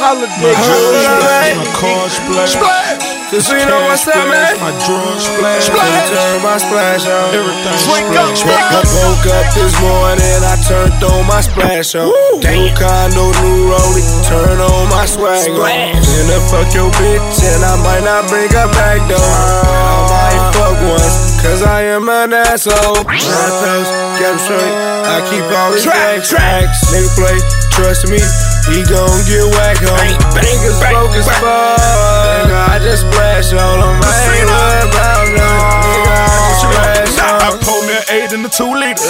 holiday. My car splash. Just so you know what's up, man. My drugs splash. Turn my splash on. Everything Swing splash. up. I woke up this morning, I turned on my splash on. New condo, new rollie, turn on my swag on. Then I fuck your bitch and I might not bring her back though. I might fuck once, cause I am an asshole. Nine pounds, get straight, I keep all these tracks. Nigga play, trust me, he gon' get whacked home. Niggas broke as fuck, nigga, I just splash on him. I ain't worried about no, nigga, I just splash on him. I pour me an 8 in the 2 liter.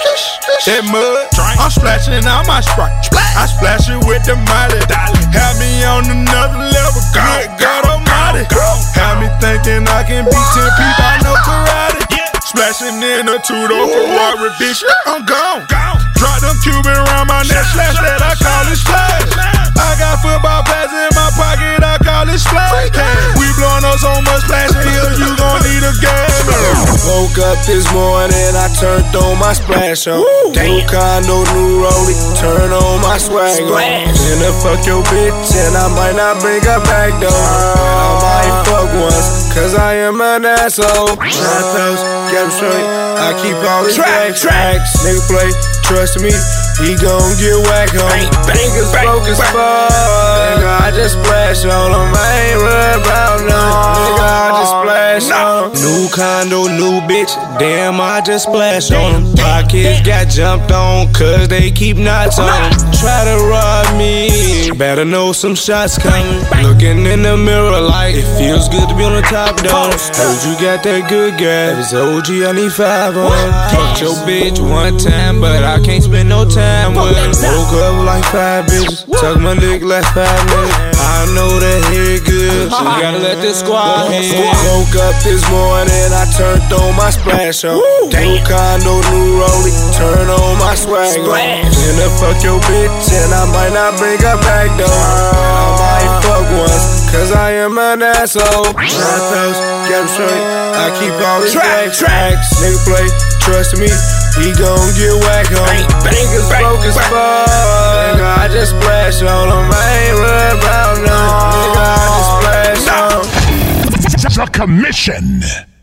That mud, I'm splashing out my Sprite. I splash it with the Molly. Have me on another level, good God almighty. Have me thinking I can beat 10 people, I know karate. Splashing in a two-door Ferrari, bitch, I'm gone. Drop them Cuban around my neck, slash that, I call it splash. I got football pads in my pocket, I call it splash. We blowing up so much splash here, you gon' need a gas. Woke up this morning, I turned on my splash on. New condo, new rollie, turn on my swag on. Then I fuck your bitch and I might not bring her back though. I might fuck once, cause I am an asshole. Nine pounds, get straight, I keep all these tracks. Nigga play, trust me, he gon' get whacked home. Niggas broke as fuck, nigga, I just splash on him. I ain't worried about no, nigga, I just splash on him. New condo, new bitch, damn, I just splash on him. Pockets got jumped on, cause they keep knots on him. Try to rob me, better know some shots coming. Looking in the mirror like, it feels good to be on the top dog. Heard you got that good gas, OG, I need 5 on. Fucked your bitch one time, but I can't spend no time with her. Woke up like 5 bitches, tuck my dick like 5 minutes. I know that hair good, so you gotta let this squad in. Woke up this morning, I turned on my splash on. New condo, new rollie, turn on my swag on. Then I fuck your bitch and I might not bring her back though. I might fuck once, cause I am an asshole. 9 pounds, get straight, I keep all these tracks. Nigga play, trust me, he gon' get whacked home. Niggas broke as fuck, nigga, I just splash on him. I ain't worried about no, nigga, I just splash on him. The Commission.